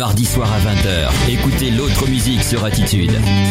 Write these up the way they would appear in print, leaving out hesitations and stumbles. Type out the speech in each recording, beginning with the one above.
mardi soir à 20h, écoutez l'autre musique sur Attitude.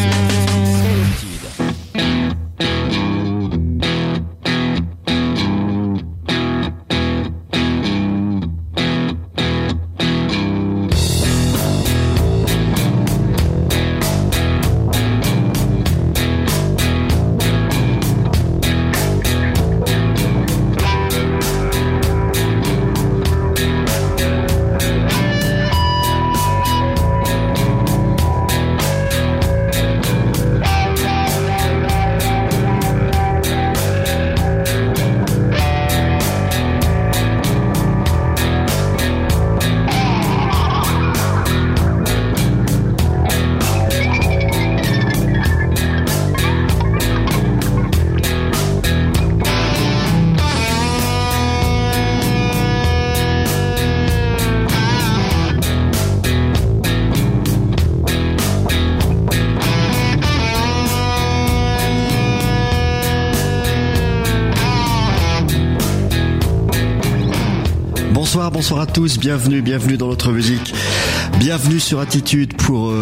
Bonsoir à tous, bienvenue dans notre musique. Bienvenue sur Attitude pour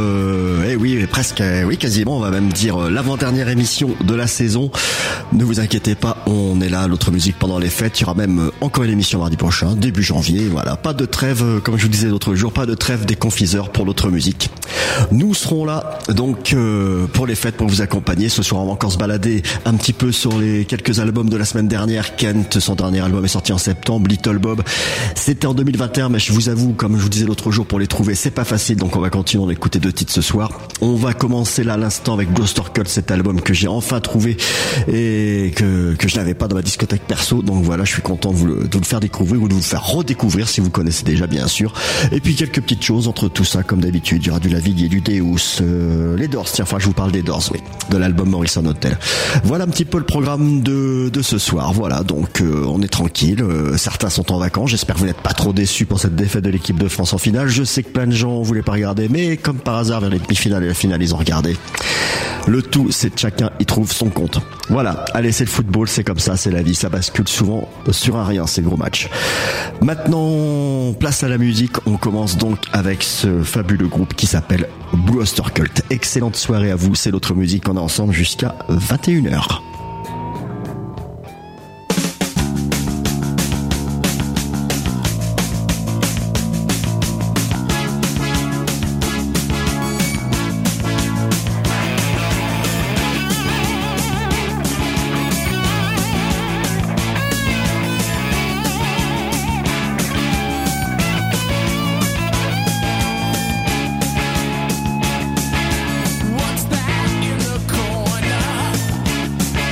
quasiment, on va même dire l'avant-dernière émission de la saison. Ne vous inquiétez pas, on est là, l'autre musique pendant les fêtes. Il y aura même encore une émission mardi prochain, début janvier. Voilà, pas de trêve, comme je vous disais l'autre jour, pas de trêve des confiseurs pour l'autre musique. Nous serons là donc pour les fêtes, pour vous accompagner. Ce soir, on va encore se balader un petit peu sur les quelques albums de la semaine dernière. Kent, son dernier album est sorti en septembre. Little Bob, c'était en 2021, mais je vous avoue, comme je vous disais l'autre jour, pour les trouver, c'est pas facile. Donc on va continuer, on va écouter 2 titres ce soir. On va commencer là à l'instant avec Ghost Orchid, cet album que j'ai enfin trouvé et que je n'avais pas dans ma discothèque perso. Donc voilà, je suis content de vous le faire découvrir ou de vous le faire redécouvrir si vous connaissez déjà, bien sûr. Et puis quelques petites choses entre tout ça, comme d'habitude. Il y aura du Lavigne et du Deus, les Doors. Tiens, je vous parle des Doors, oui, de l'album Morrison Hotel. Voilà un petit peu le programme de ce soir. Voilà, donc on est tranquille. Certains sont en vacances. J'espère que vous n'êtes pas trop déçus pour cette défaite de l'équipe de France en finale. Je sais que plein de gens voulaient pas regarder, mais comme par hasard, vers les demi-finales et la finale, ils ont regardé. Le tout, c'est que chacun y trouve son compte. Voilà, allez, c'est le football, c'est comme ça, c'est la vie, ça bascule souvent sur un rien, ces gros matchs. Maintenant, place à la musique. On commence donc avec ce fabuleux groupe qui s'appelle Blue Oyster Cult. Excellente soirée à vous, c'est l'autre musique qu'on a ensemble jusqu'à 21h. What's that in the corner?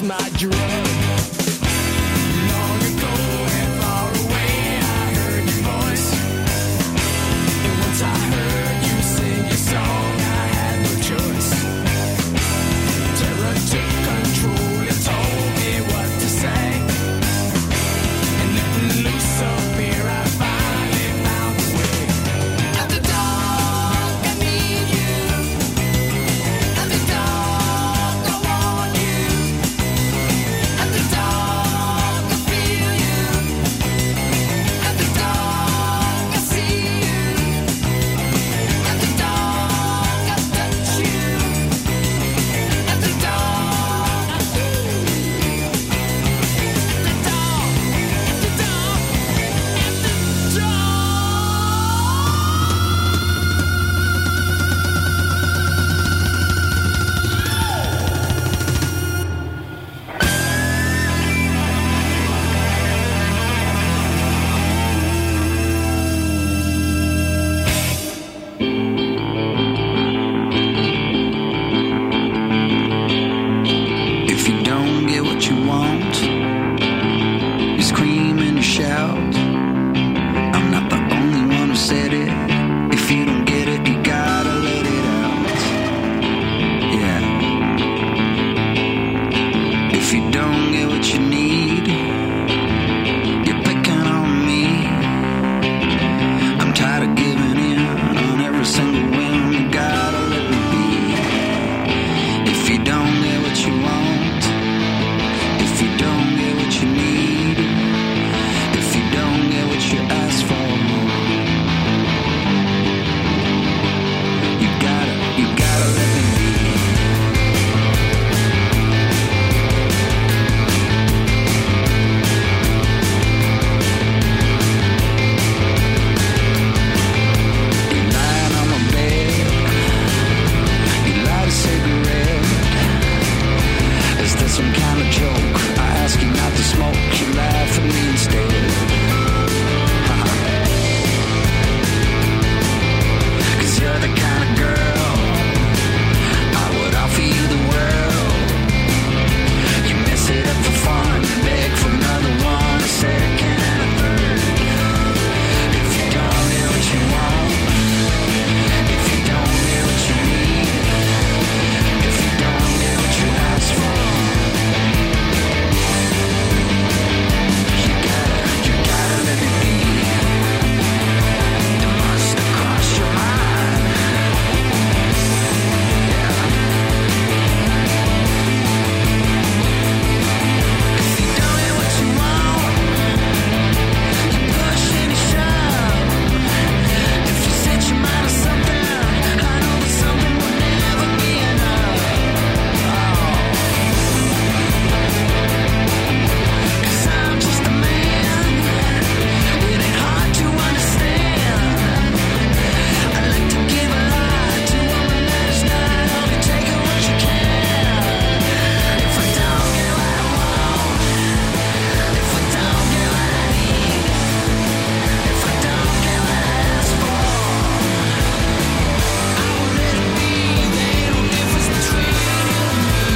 my drug. Long ago and far away, I heard your voice. And once I heard you sing your song, I had no choice. Terror took control and told me what to say. And letting loose up here, I finally found a way. At the dark, I need you. At the dark, I want you. At the dark, I feel you. At the dark, I see you. At the dark, I touch you. At the dark, I do. At the dark, at the dark, at the dark. If you don't get what you want, you scream and you shout. I'm not the only one who said it. If you don't get it, you gotta let it out. Yeah. If you don't get what you need, you're picking on me. I'm tired of giving in on every single whim. You gotta let me be. If you don't get what you want, if you don't get what you need, if you don't get what you ask for, you gotta let me be. You lying on my bed, you light a cigarette. Is that some kind of joke? I ask you not to smoke, you laugh at me instead. 'Cause you're the kind of girl I would offer you the world. You mess it up for fun, beg for another one, a second and a third. If you don't get what you want, if you don't get what you need, if you don't get what you ask for, you gotta let it be. It must have crossed your mind. Yeah. If you don't get what you want, you push and you shove. If you set your mind to something, I know that something will never be enough. Oh. 'Cause I'm just a man. It ain't hard to understand. I like to give a lot to a woman that is not only taking what you can. If I don't get what I want, if I don't get what I need, if I don't get what I ask for, I will let it be. There ain't no difference between you and me.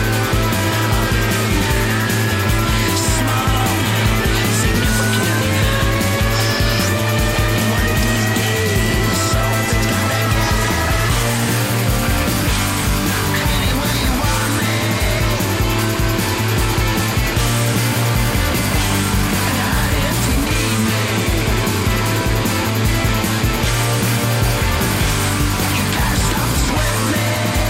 Small, significant. One of these days, something's gonna happen. Anyway you want me, and if you need me, you gotta stop sweating me.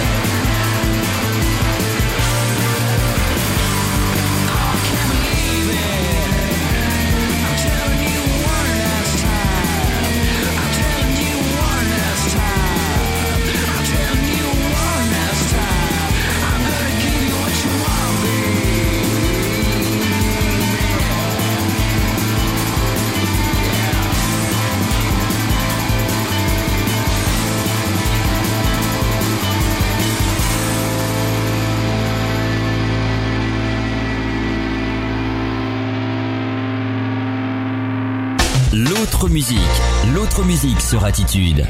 Oh, I can't believe it. I'm telling you one last time. I'm telling you one last time. I'm telling you one last time. I'm gonna give you what you want, baby. L'autre musique sur Attitude.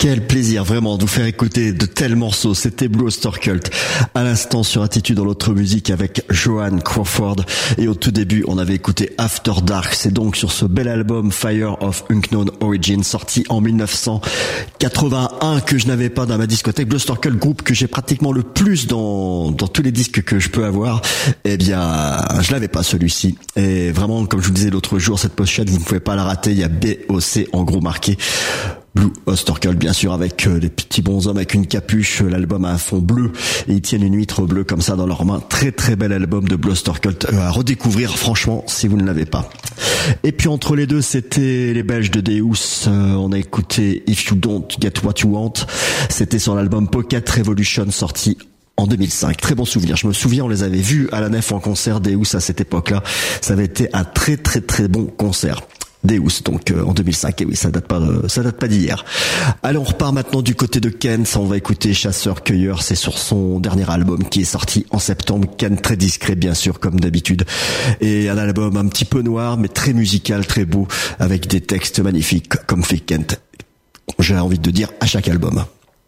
Quel plaisir vraiment de vous faire écouter de tels morceaux. C'était Blue Oyster Cult à l'instant sur Attitude dans l'autre musique avec Joan Crawford, et au tout début on avait écouté After Dark. C'est donc sur ce bel album Fire of Unknown Origin sorti en 1981 que je n'avais pas dans ma discothèque. Blue Oyster Cult, groupe que j'ai pratiquement le plus dans tous les disques que je peux avoir. Eh bien je l'avais pas celui-ci, et vraiment comme je vous disais l'autre jour, cette pochette vous ne pouvez pas la rater. Il y a BOC en gros marqué. Blue Oyster Cult, bien sûr, avec les petits bonshommes avec une capuche, l'album a un fond bleu et ils tiennent une huître bleue comme ça dans leurs mains. Très très bel album de Blue Oyster Cult à redécouvrir franchement si vous ne l'avez pas. Et puis entre les deux, c'était les Belges de Deus. On a écouté If You Don't Get What You Want. C'était sur l'album Pocket Revolution sorti en 2005. Très bon souvenir. Je me souviens, on les avait vus à la Nef en concert, Deus, à cette époque-là. Ça avait été un très très très bon concert. Deus, donc en 2005, et oui, ça date pas d'hier. Allez, on repart maintenant du côté de Ken. On va écouter Chasseur-Cueilleur, c'est sur son dernier album qui est sorti en septembre. Ken, très discret bien sûr, comme d'habitude, et un album un petit peu noir, mais très musical, très beau, avec des textes magnifiques, comme fait Kent. J'ai envie de dire à chaque album.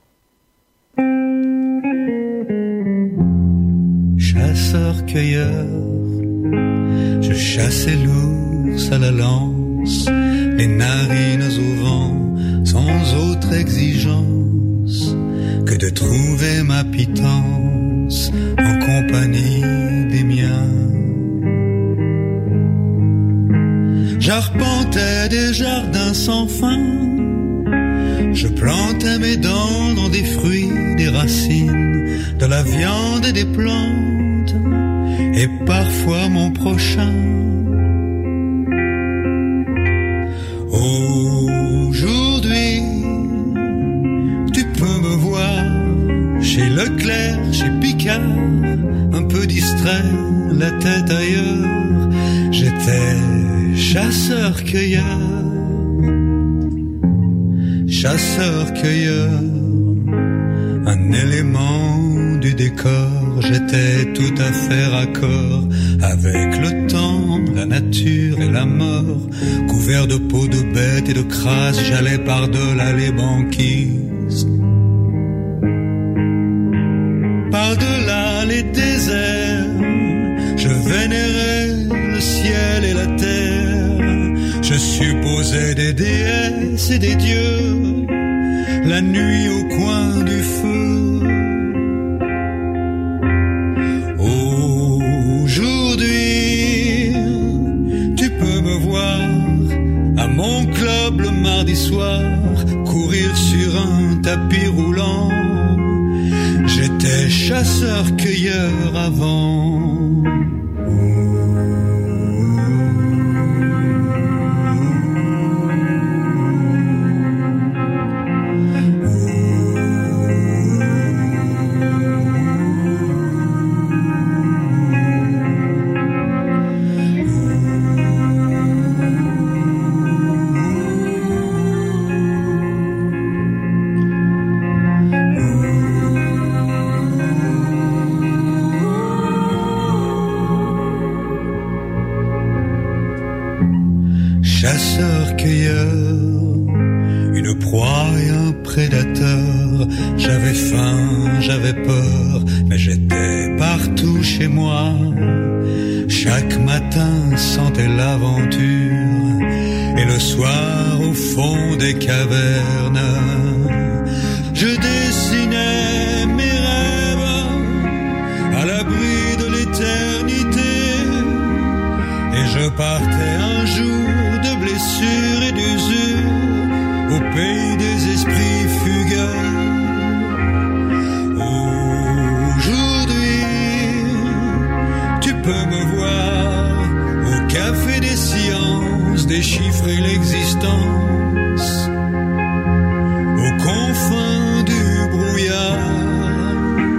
Chasseur-cueilleur, je chassais l'ours à la lance, les narines au vent, sans autre exigence que de trouver ma pitance en compagnie des miens. J'arpentais des jardins sans fin, je plantais mes dents dans des fruits, des racines, de la viande et des plantes, et parfois mon prochain. Aujourd'hui, tu peux me voir chez Leclerc, chez Picard, un peu distrait, la tête ailleurs. J'étais chasseur-cueilleur, chasseur-cueilleur, un élément du décor. J'étais tout à fait raccord avec le temps, la nature et la mort. Couvert de peau de bête et de crasse, j'allais par-delà les banquises, par-delà les déserts. Je vénérais le ciel et la terre. Je supposais des déesses et des dieux, la nuit au coin du feu. Aujourd'hui, tu peux me voir à mon club le mardi soir, courir sur un tapis roulant. J'étais chasseur-cueilleur avant. Chasseur-cueilleur, une proie et un prédateur. J'avais faim, j'avais peur, mais j'étais partout chez moi. Chaque matin sentait l'aventure, et le soir au fond des cavernes, je dessinais mes rêves à l'abri de l'éternité. Et je partais un jour de blessures et d'usure au pays des esprits fugueurs. Aujourd'hui, tu peux me voir au café des sciences, déchiffrer l'existence aux confins du brouillard.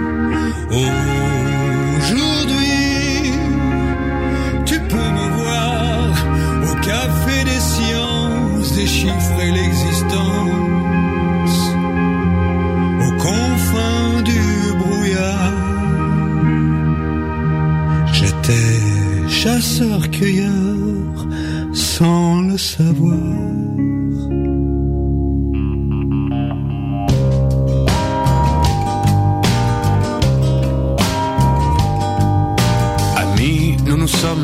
Aujourd'hui, tu peux me voir au café des sciences, déchiffrer l'existence aux confins du brouillard. J'étais chasseur-cueilleur sans le savoir.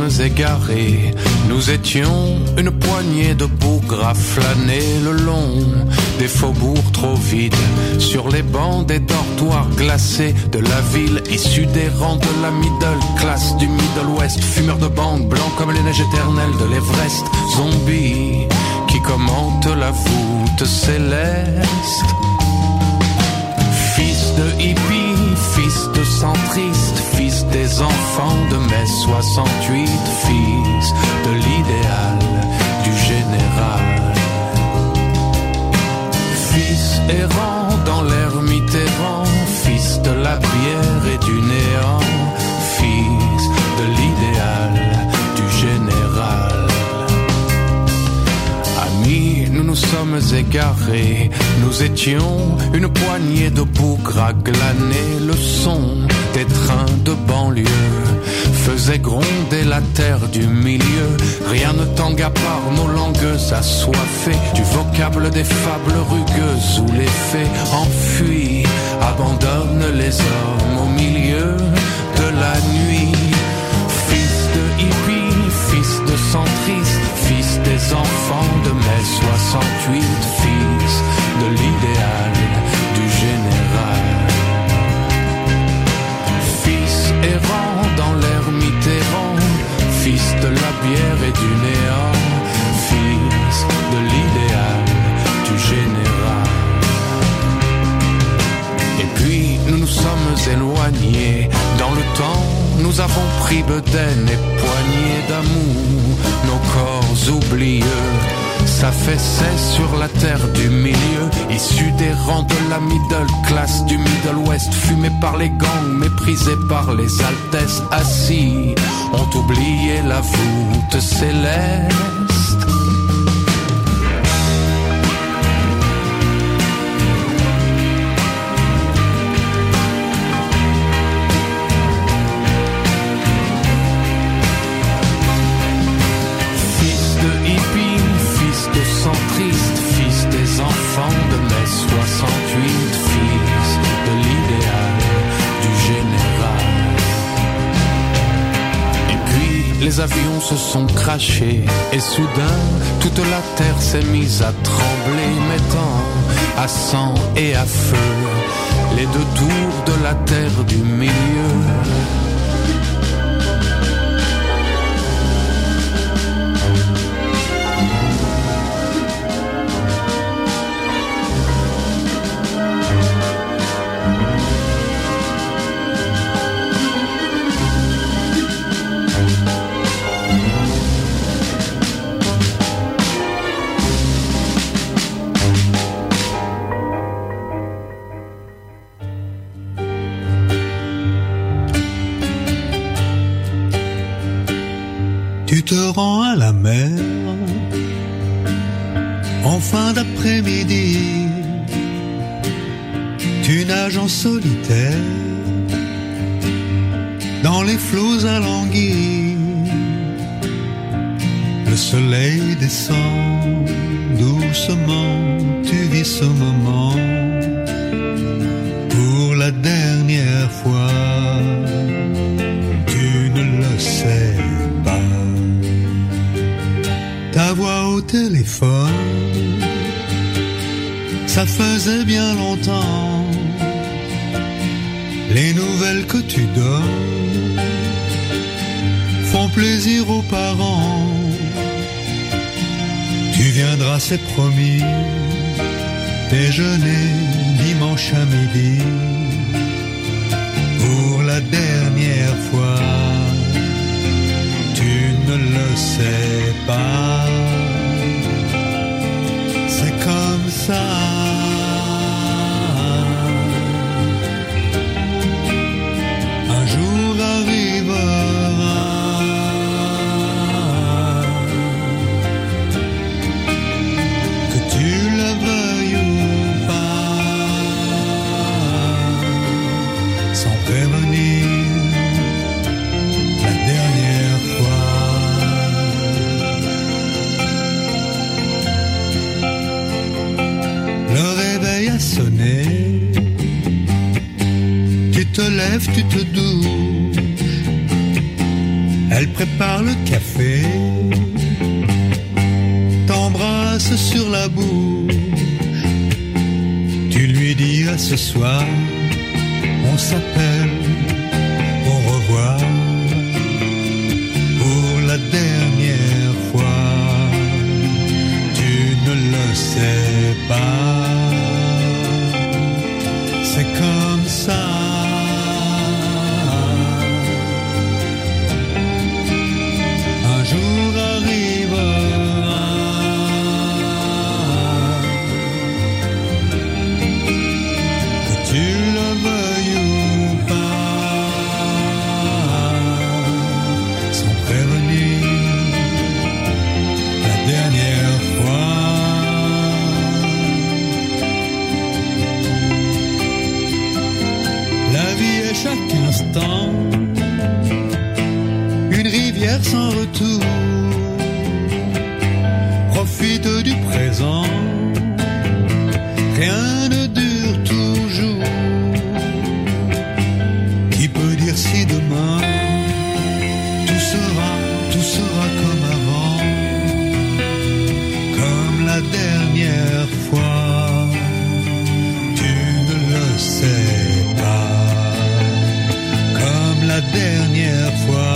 sommes égarés. Nous étions une poignée de bougres à flâner le long des faubourgs trop vides, sur les bancs des dortoirs glacés de la ville, issue des rangs de la middle class du Middle West, fumeurs de banque, blancs comme les neiges éternelles de l'Everest, zombies qui commentent la voûte céleste. Fils de hippie, fils de centriste, fils des enfants de mai 68, fils de l'idéal du général. Fils errant dans l'air Mitterrand, fils de la bière et du néant, fils de l'idéal du général. Amis, nous nous sommes égarés, nous étions une poignée de bougres à glaner. Le son des trains de banlieue faisait gronder la terre du milieu. Rien ne tangue à part nos langues assoiffées du vocable des fables rugueuses où les faits enfuis abandonnent les hommes au milieu de la nuit. Fils de hippie, fils de centriste, fils des enfants de mai 68, fils de l'idéal du général. Fils errant dans l'air Mitterrand, fils de la bière et du néant, fils de l'idéal du général. Et puis nous nous sommes éloignés dans le temps, nous avons pris bedaine et poignées d'amour, nos corps oublieux s'affaissaient sur la terre du milieu, issus des rangs de la middle class du Middle West, fumés par les gangs, méprisés par les altesses, assis, ont oublié la voûte céleste. Fils des enfants de mai 68, fils de l'idéal du général. Et puis les avions se sont crashés et soudain toute la terre s'est mise à trembler, mettant à sang et à feu les deux tours de la terre du milieu. Tu te rends à la mer en fin d'après-midi. Tu nages en solitaire dans les flots alanguis. Le soleil descend doucement, tu vis ce moment pour la dernière fois. Tu ne le sais pas. Ta voix au téléphone, ça faisait bien longtemps. Les nouvelles que tu donnes font plaisir aux parents. Tu viendras, c'est promis, déjeuner dimanche à midi pour la dernière fois. Tu ne le sais pas, c'est comme ça. Un jour arrivera, que tu le veuilles ou pas, sans prévenir, la dernière fois. Le réveil a sonné, tu te lèves, tu te douches, Elle prépare le café, t'embrasse sur la bouche. Tu lui dis à ce soir, on s'appelle, au revoir, pour la dernière fois. Tu ne le sais pas, c'est comme ça. Un jour arrivera, que tu le veuilles ou pas, sans prévenir, la dernière fois. La vie est chaque instant une rivière sans retour. Profite du présent, rien ne dure toujours. Qui peut dire si demain tout sera comme avant, comme la dernière fois. Tu ne le sais pas, comme la dernière fois.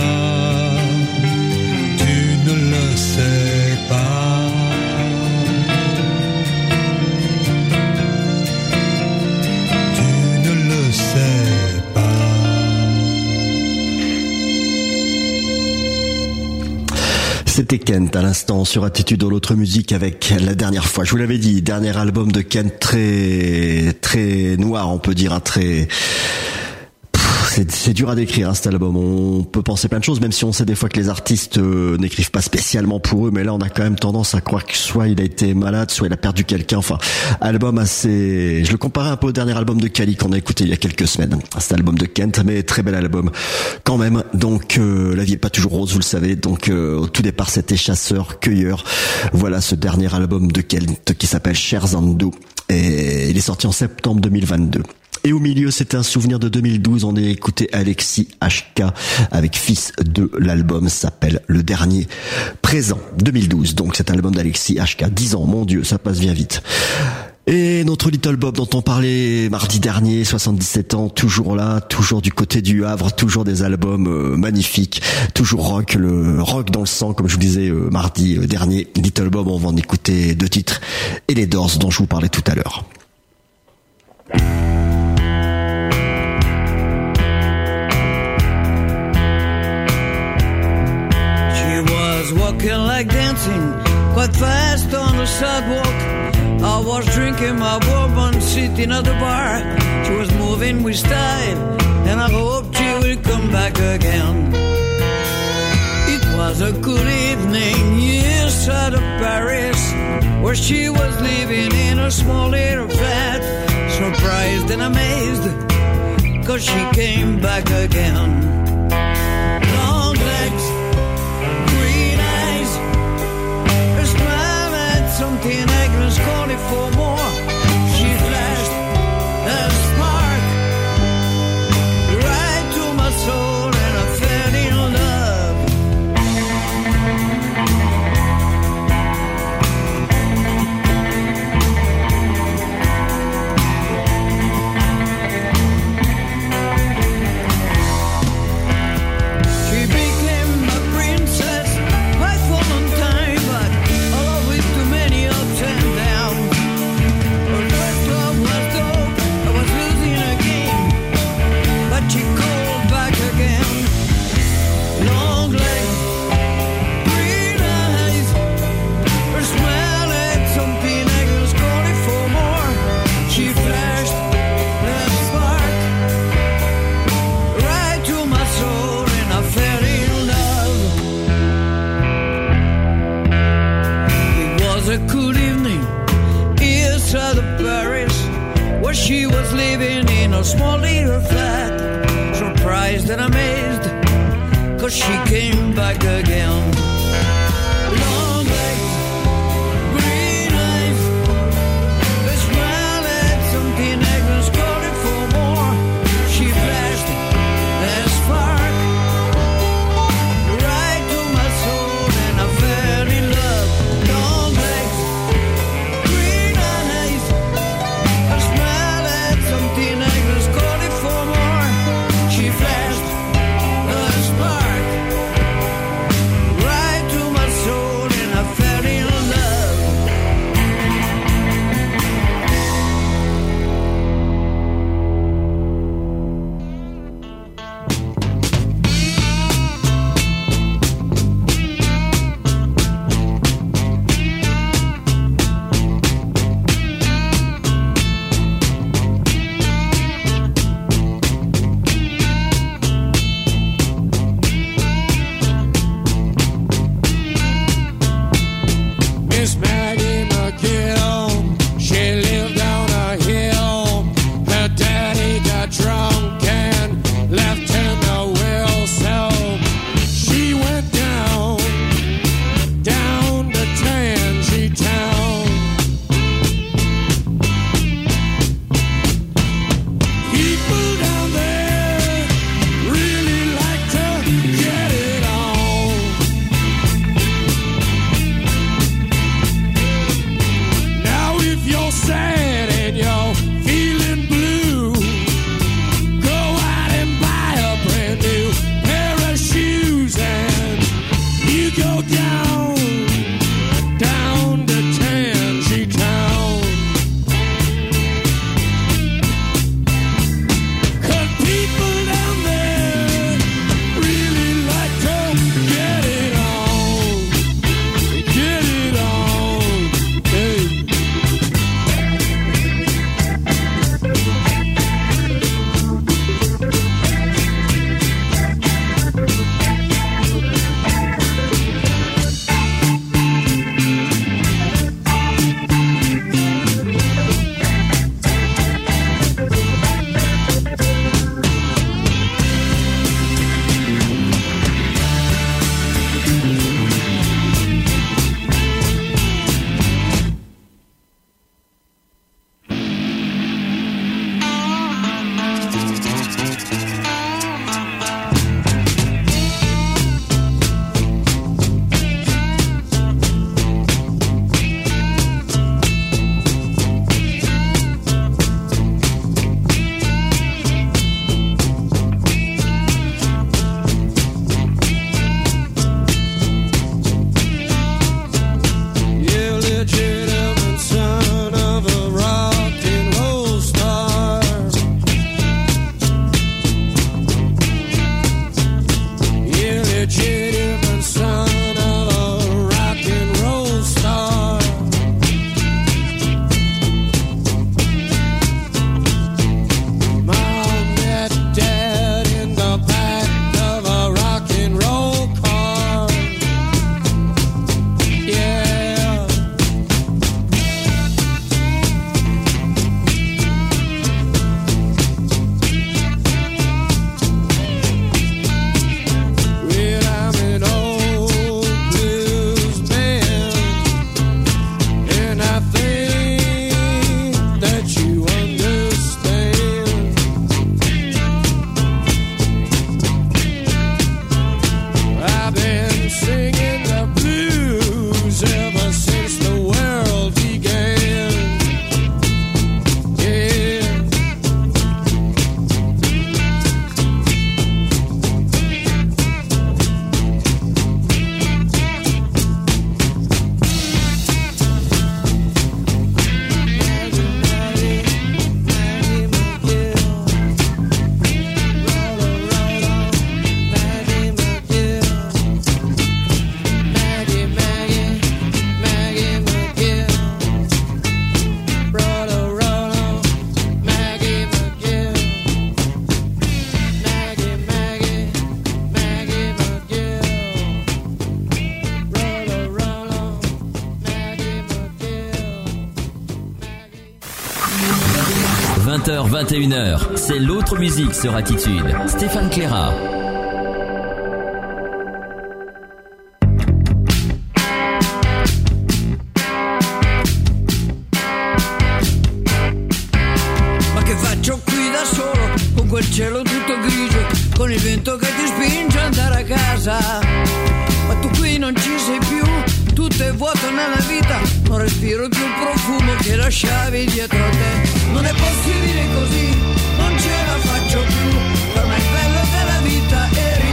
Tu ne le sais pas. Tu ne le sais pas. C'était Kent à l'instant sur Attitude dans l'autre musique avec La dernière fois. Je vous l'avais dit, dernier album de Kent très noir, on peut dire, un très... C'est dur à décrire, hein, cet album. On peut penser plein de choses, même si on sait des fois que les artistes n'écrivent pas spécialement pour eux, mais là on a quand même tendance à croire que soit il a été malade, soit il a perdu quelqu'un. Enfin, album assez... Je le comparais un peu au dernier album de Kali qu'on a écouté il y a quelques semaines. Cet album de Kent, mais très bel album quand même. Donc la vie est pas toujours rose, vous le savez. Donc au tout départ c'était Chasseur, Cueilleur. Voilà ce dernier album de Kent qui s'appelle Scherzando et il est sorti en septembre 2022. Et au milieu, c'était un souvenir de 2012. On a écouté Alexis HK avec Fils de. L'album s'appelle Le Dernier Présent 2012. Donc cet album d'Alexis HK. 10 ans, mon Dieu, ça passe bien vite. Et notre Little Bob dont on parlait mardi dernier, 77 ans, toujours là, toujours du côté du Havre, toujours des albums magnifiques, toujours rock, le rock dans le sang, comme je vous disais mardi dernier. Little Bob, on va en écouter 2 titres. Et les Doors dont je vous parlais tout à l'heure. Walking like dancing, quite fast on the sidewalk. I was drinking my bourbon, sitting at the bar. She was moving with style, and I hoped she would come back again. It was a good evening, east side of Paris, where she was living in a small little flat. Surprised and amazed, 'cause she came back again. Long legs, something Agnes calling for more. She flashed a spark right to my soul, and I fell in love. She became my princess, right for a long time, but always too many ups and downs. Her first love was dope, I was losing a game, but she called back again. Long legs, green eyes, her smile had something I was calling for more. She flashed that spark right to my soul, and I fell in love. It was a cool evening, east side of Paris, where she was living in a small little flat. Surprised and amazed, 'cause she came back again. Long legs, green eyes, her smile had something I was calling for more. She flashed that spark right 20h, 21h, c'est l'autre musique sur Attitude. Stéphane Claira. Ma che faccio qui da solo, con quel cielo tutto grigio, con il vento che ti spinge ad andare a casa? Ma tu qui non ci sei più, tutto è vuoto nella vita, non respiro più il profumo che lasciavi dietro a te. Non è possibile così, non ce la faccio più, per me il bello della vita eri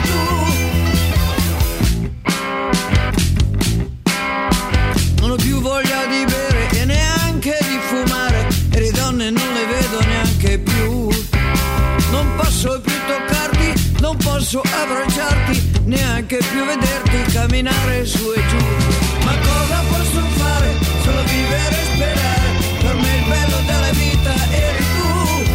tu. Non ho più voglia di bere e neanche di fumare, e le donne non le vedo neanche più. Non posso più toccarti, non posso abbracciarti, neanche più vederti camminare su e giù. Ma cosa posso fare? Solo vivere e sperare, per me il bello della vita eri tu.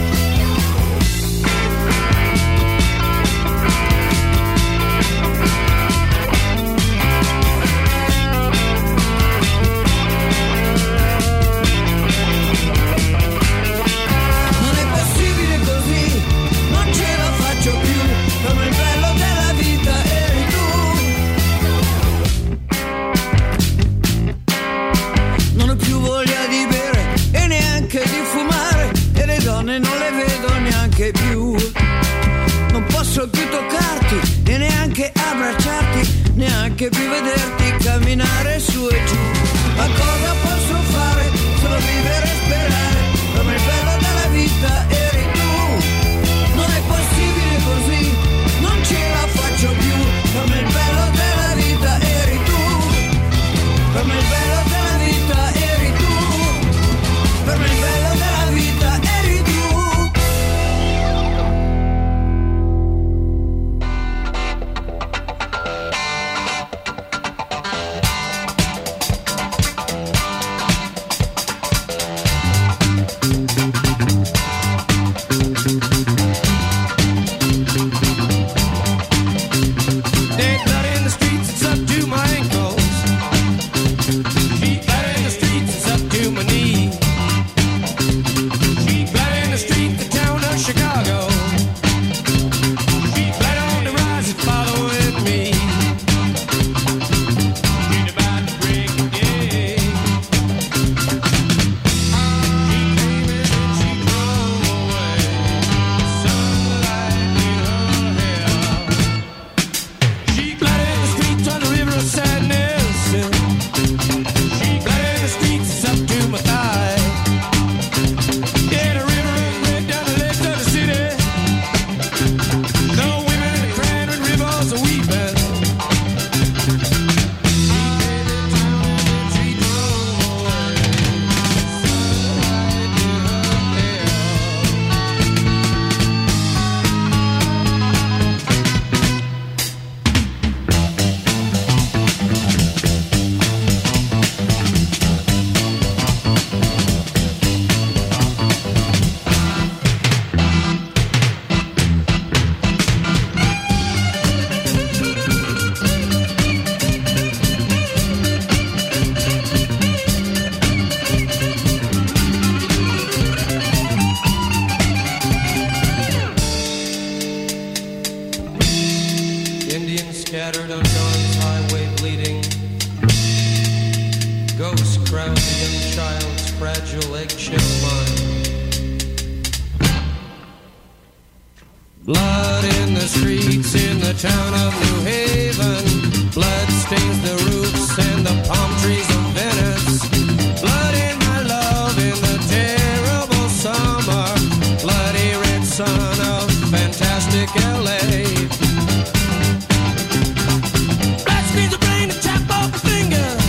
Non è possibile così, non ce la faccio più, per me il bello della vita eri tu. Non ho più voglia di bere e neanche di fumare, e le donne non le vedo neanche più. Non posso più toccarti e neanche abbracciarti, neanche più vederti camminare su e giù. Ma cosa posso fare? Solo vivere e sperare, per me il bello della vita eri tu. Non è possibile così, non ce la faccio più, per me il bello della vita eri tu. Per me il bello della vita eri tu. Per me il bello della vita eri tu. Dead blood in the streets, it's up to my ankles. Sheet blood in the streets, it's up to my knees. Sheet blood in the streets, the town of Chicago. Sheet blood on the rise, it's following me. She's about to break again. She came in and she drove away. Sunlight in her hair. She blood in the streets on the river of sadness. She blood in the streets, it's up to my thigh. Yeah, the river runs red down the legs of the city. No women in the crying and rivers are weeping. She came in town and she drove away. Sunlight in her hair. Indians scattered on Dawn's highway bleeding. Ghosts crowd the young child's fragile eggshell mind. Blood in the streets in the town of New Haven. Blood stains the roofs and the palm trees of Venice. Blood in my love in the terrible summer. Bloody red sun of fantastic LA. Blood stains the brain and chop off the fingers.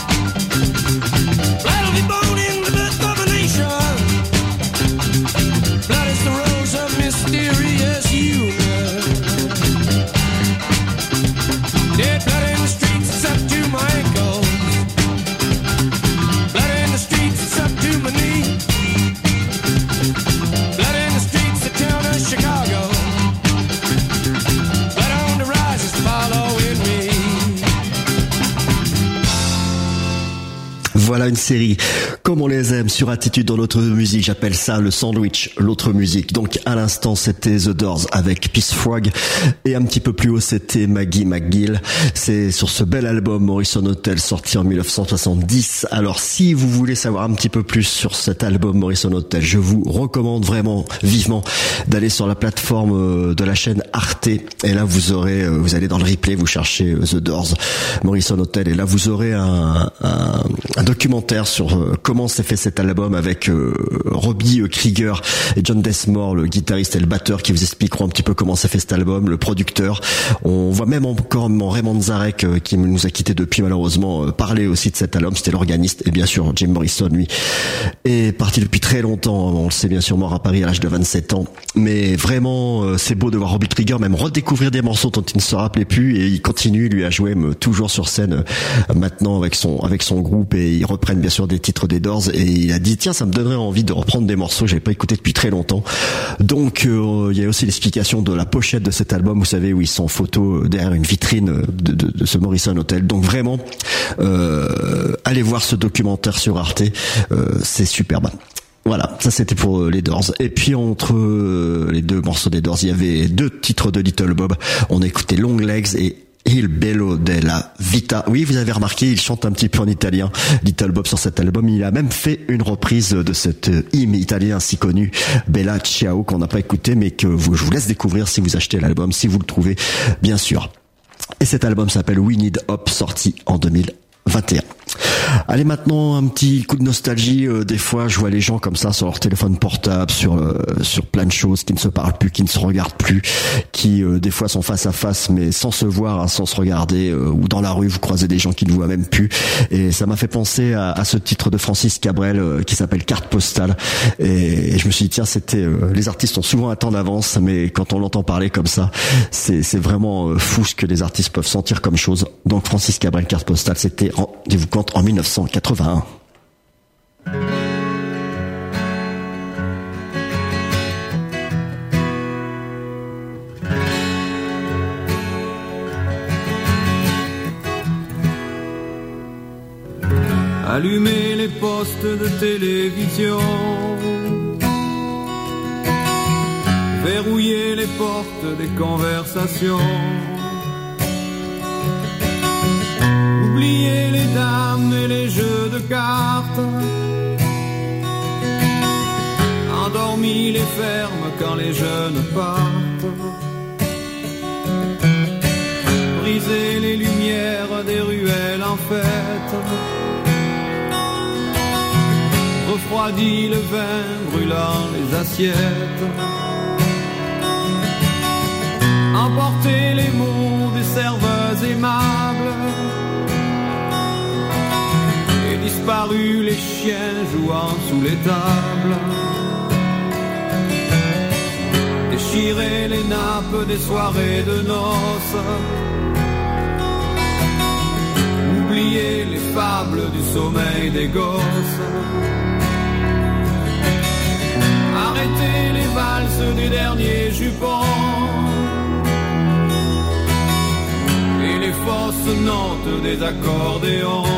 Blood will be born in the birth of a nation. Blood is the rose of mysterious union. Dead blood in the streets, it's up to my ankles. Blood in the streets, it's up to my knees. Blood in the streets, the town of Chicago. Blood on the rise is following me. Voilà une série Comme on les aime sur Attitude dans l'autre musique, j'appelle ça le sandwich, l'autre musique. Donc à l'instant c'était The Doors avec Peace Frog et un petit peu plus haut c'était Maggie McGill. C'est sur ce bel album Morrison Hotel sorti en 1970. Alors si vous voulez savoir un petit peu plus sur cet album Morrison Hotel, je vous recommande vraiment vivement d'aller sur la plateforme de la chaîne Arte et là vous allez dans le replay, vous cherchez The Doors Morrison Hotel et là vous aurez un documentaire sur comment s'est fait cet album avec Robbie Krieger et John Densmore, le guitariste et le batteur, qui vous expliqueront un petit peu comment s'est fait cet album, le producteur. On voit même encore Raymond Zarek, qui nous a quittés depuis malheureusement, parler aussi de cet album. C'était l'organiste et bien sûr Jim Morrison, lui, est parti depuis très longtemps. On le sait, bien sûr, mort à Paris à l'âge de 27 ans. Mais vraiment, c'est beau de voir Robbie Krieger même redécouvrir des morceaux dont il ne se rappelait plus et il continue, lui, à jouer toujours sur scène maintenant avec son groupe et ils reprennent bien sûr des titres des Doors et il a dit tiens, ça me donnerait envie de reprendre des morceaux que j'avais pas écouté depuis très longtemps. Donc il y a aussi l'explication de la pochette de cet album, vous savez, où ils sont en photo derrière une vitrine de ce Morrison Hotel. Donc vraiment allez voir ce documentaire sur Arte, c'est superbe. Voilà, ça c'était pour les Doors. Et puis entre les deux morceaux des Doors, il y avait deux titres de Little Bob. On a écouté Long Legs et Il bello della vita. Oui, vous avez remarqué, il chante un petit peu en italien, Little Bob, sur cet album. Il a même fait une reprise de cet hymne italien si connu, Bella Ciao, qu'on n'a pas écouté, mais que je vous laisse découvrir si vous achetez l'album, si vous le trouvez, bien sûr. Et cet album s'appelle We Need Hope, sorti en 2021. Allez, maintenant un petit coup de nostalgie. Des fois je vois les gens comme ça sur leur téléphone portable, sur plein de choses, qui ne se parlent plus, qui ne se regardent plus, qui des fois sont face à face mais sans se voir, hein, sans se regarder, ou dans la rue vous croisez des gens qui ne voient même plus, et ça m'a fait penser à ce titre de Francis Cabrel qui s'appelle Carte Postale, et je me suis dit tiens, c'était les artistes ont souvent un temps d'avance, mais quand on l'entend parler comme ça, c'est vraiment fou ce que les artistes peuvent sentir comme chose. Donc Francis Cabrel, Carte Postale, c'était, rendez-vous compte, en 1981. Allumer les postes de télévision, verrouiller les portes des conversations, oublier les dames et les jeux de cartes, endormi les fermes quand les jeunes partent, briser les lumières des ruelles en fête, refroidi le vin brûlant les assiettes, emporter les mots des serveuses aimables, et disparu les chiens jouant sous les tables, déchirer les nappes des soirées de noces, oublier les fables du sommeil des gosses, arrêter les valses du dernier jupon et les fausses notes des accordéons.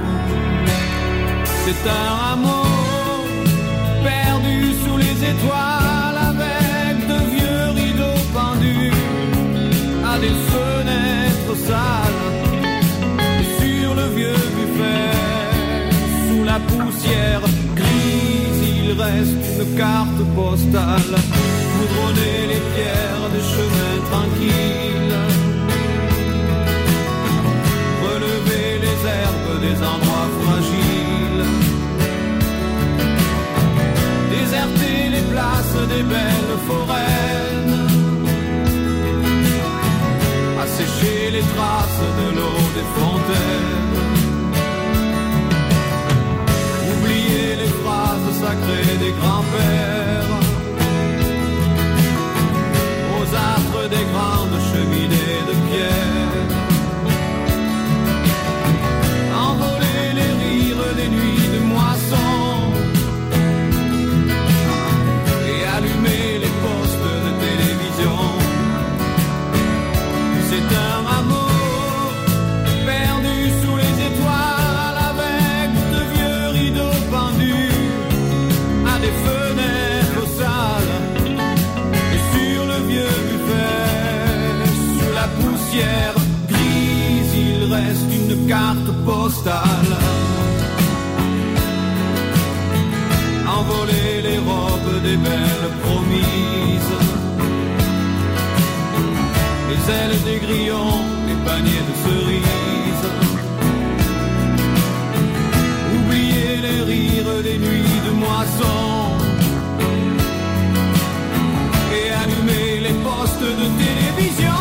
C'est un amour perdu sous les étoiles, avec de vieux rideaux pendus à des fenêtres sales, et sur le vieux buffet, sous la poussière grise, il reste une carte postale, goudronner les pierres des chemins tranquilles, relever les herbes des endroits fragiles, déserter les places des belles foraines, assécher les traces de l'eau des fontaines, oublier les phrases sacrées des grands-pères, aux âtres des grandes cheminées de pierre, envoler les rires des nuits de moisson, et allumer les postes de télévision. C'est un amour perdu sous les étoiles, avec de vieux rideaux pendus les ailes des grillons, les paniers de cerises. Oubliez les rires des nuits de moisson et allumez les postes de télévision.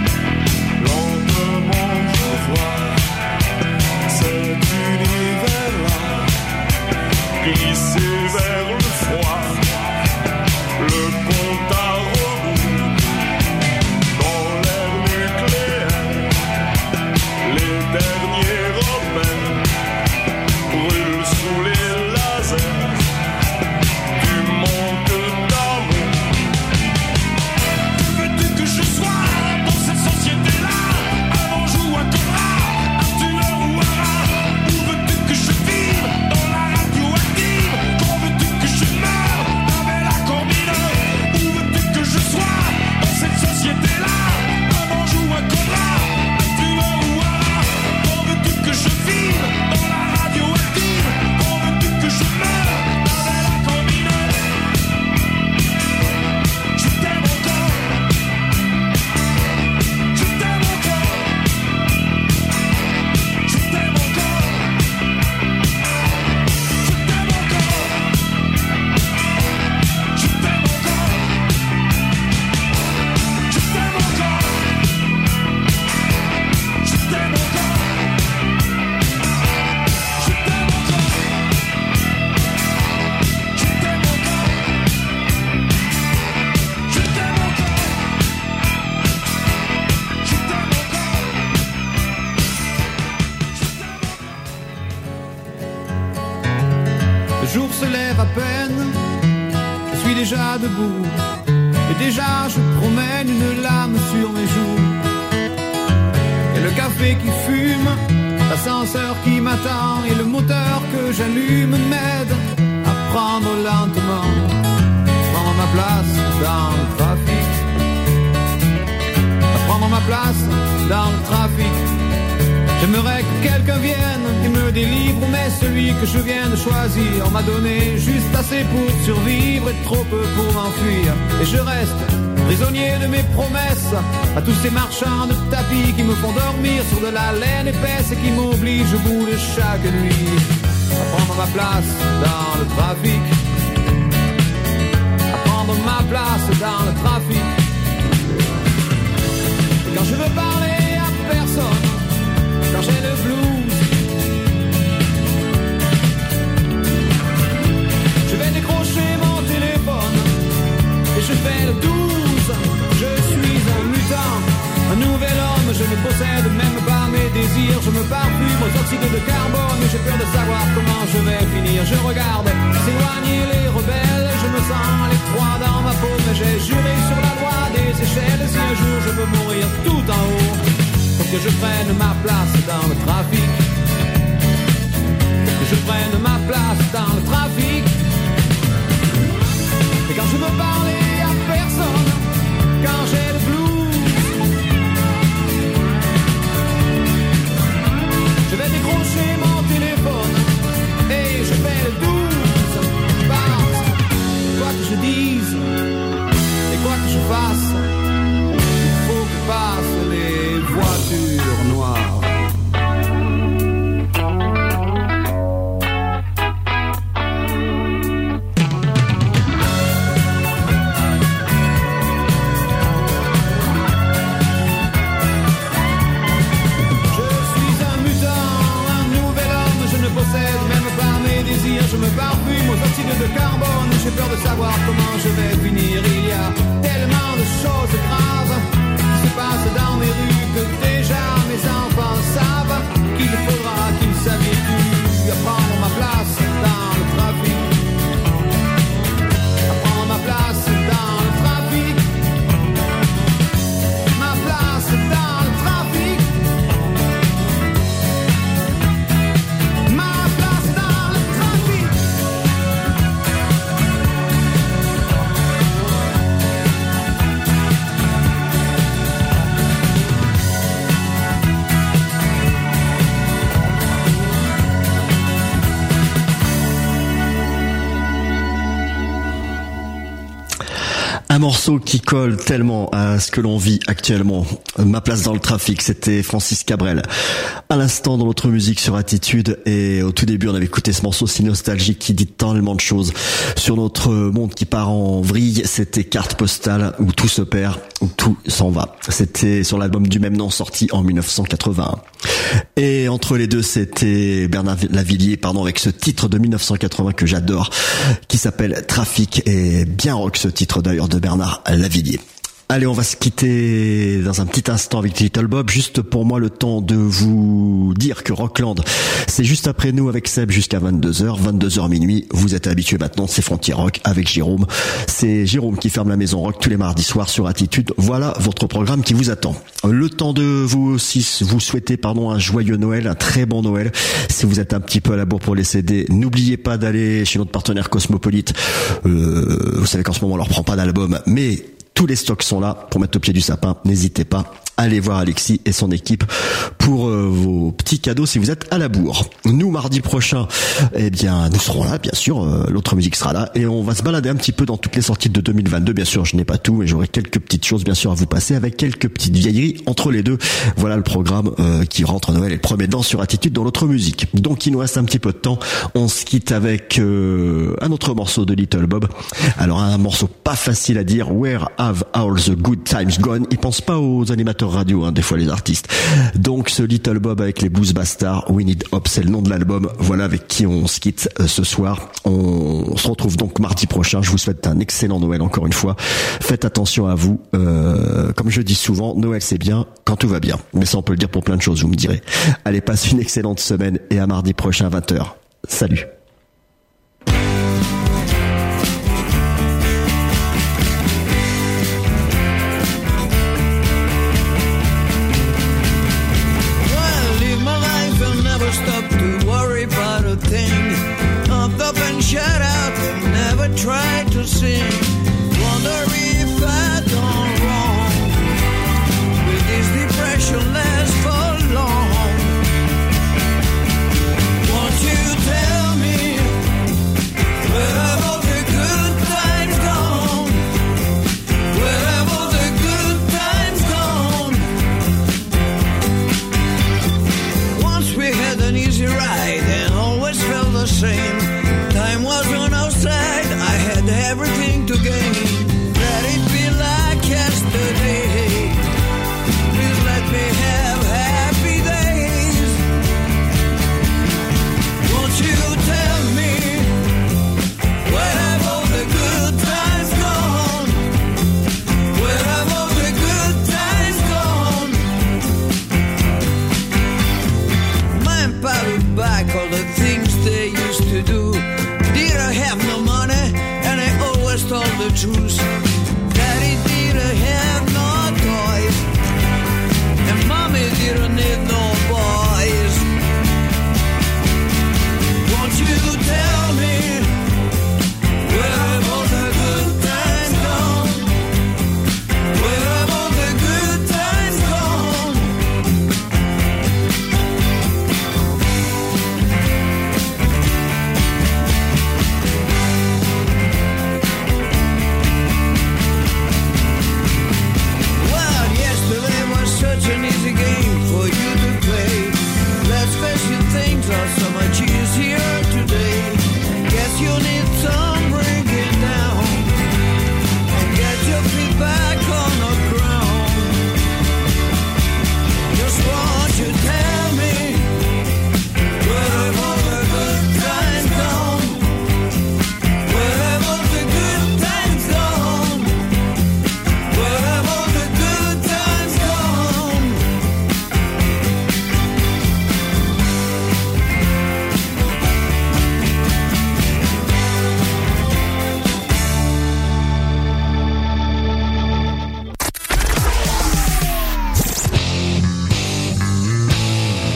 Lentement je vois cet univers jour se lève à peine, je suis déjà debout. Et déjà je promène une lame sur mes joues. Et le café qui fume, l'ascenseur qui m'attend et le moteur que j'allume m'aide à prendre lentement, prendre ma place dans le trafic, à prendre ma place dans le trafic. J'aimerais que quelqu'un vienne et me délivre, mais celui que je viens de choisir m'a donné juste assez pour survivre et trop peu pour m'enfuir. Et je reste prisonnier de mes promesses à tous ces marchands de tapis qui me font dormir sur de la laine épaisse et qui m'obligent au bout de chaque nuit à prendre ma place dans le trafic, à prendre ma place dans le trafic. Et quand je veux parler à personne, quand j'ai le blues, je vais décrocher mon téléphone et je fais le 12. Je suis un mutant, un nouvel homme, je ne possède même pas mes désirs. Je me parfume aux oxydes de carbone, j'ai peur de savoir comment je vais finir. Je regarde s'éloigner les rebelles, je me sens l'étroit dans ma peau, mais j'ai juré sur la loi des échelles. Si un jour je veux mourir tout en haut, faut que je prenne ma place dans le trafic, faut que je prenne ma place dans le trafic. Et quand je veux parler à personne, quand j'ai le blues, je vais décrocher mon téléphone et je fais le 12. Parce que quoi que je dise et quoi que je fasse, il faut que passent les voitures noires. Je me parfume aux oxydes de carbone, j'ai peur de savoir comment je vais finir. Il y a tellement de choses graves qui se passent dans mes rues que déjà mes enfants savent qu'il faudra qu'ils s'habituent à prendre ma place dans le trafic, à prendre ma place dans le trafic, ma place dans le trafic, ma place dans le trafic. Un morceau qui colle tellement à ce que l'on vit actuellement. Ma place dans le trafic, c'était Francis Cabrel. À l'instant dans notre musique sur Attitude, et au tout début on avait écouté ce morceau si nostalgique qui dit tellement de choses sur notre monde qui part en vrille. C'était Carte postale, où tout se perd, où tout s'en va. C'était sur l'album du même nom sorti en 1981. Et entre les deux, c'était Bernard Lavilliers, avec ce titre de 1980 que j'adore, qui s'appelle Trafic, et bien rock ce titre d'ailleurs de Bernard Lavilliers. Allez, on va se quitter dans un petit instant avec Little Bob. Juste pour moi le temps de vous dire que Rockland, c'est juste après nous avec Seb jusqu'à 22h, 22h minuit. Vous êtes habitués maintenant, c'est Frontier Rock avec Jérôme. C'est Jérôme qui ferme la maison rock tous les mardis soirs sur Attitude. Voilà votre programme qui vous attend. Le temps de vous souhaiter un joyeux Noël, un très bon Noël. Si vous êtes un petit peu à la bourre pour les CD, n'oubliez pas d'aller chez notre partenaire Cosmopolite. Vous savez qu'en ce moment on leur prend pas d'album, mais tous les stocks sont là pour mettre au pied du sapin. N'hésitez pas. Allez voir Alexis et son équipe pour vos petits cadeaux si vous êtes à la bourre. Nous, mardi prochain, nous serons là, bien sûr. L'autre musique sera là et on va se balader un petit peu dans toutes les sorties de 2022. Bien sûr, je n'ai pas tout, mais j'aurai quelques petites choses, bien sûr, à vous passer avec quelques petites vieilleries entre les deux. Voilà le programme qui rentre Noël et le premier dedans sur Attitude dans l'autre musique. Donc, il nous reste un petit peu de temps. On se quitte avec un autre morceau de Little Bob. Alors, un morceau pas facile à dire. Where have all the good times gone? Ils pensent pas aux animateurs radio, des fois les artistes. Donc ce Little Bob avec les Blues Bastards, We Need Hope, c'est le nom de l'album. Voilà avec qui on se quitte ce soir. On se retrouve donc mardi prochain. Je vous souhaite un excellent Noël encore une fois. Faites attention à vous. Comme je dis souvent, Noël c'est bien quand tout va bien. Mais ça on peut le dire pour plein de choses, vous me direz. Allez, passe une excellente semaine et à mardi prochain à 20h. Salut. same.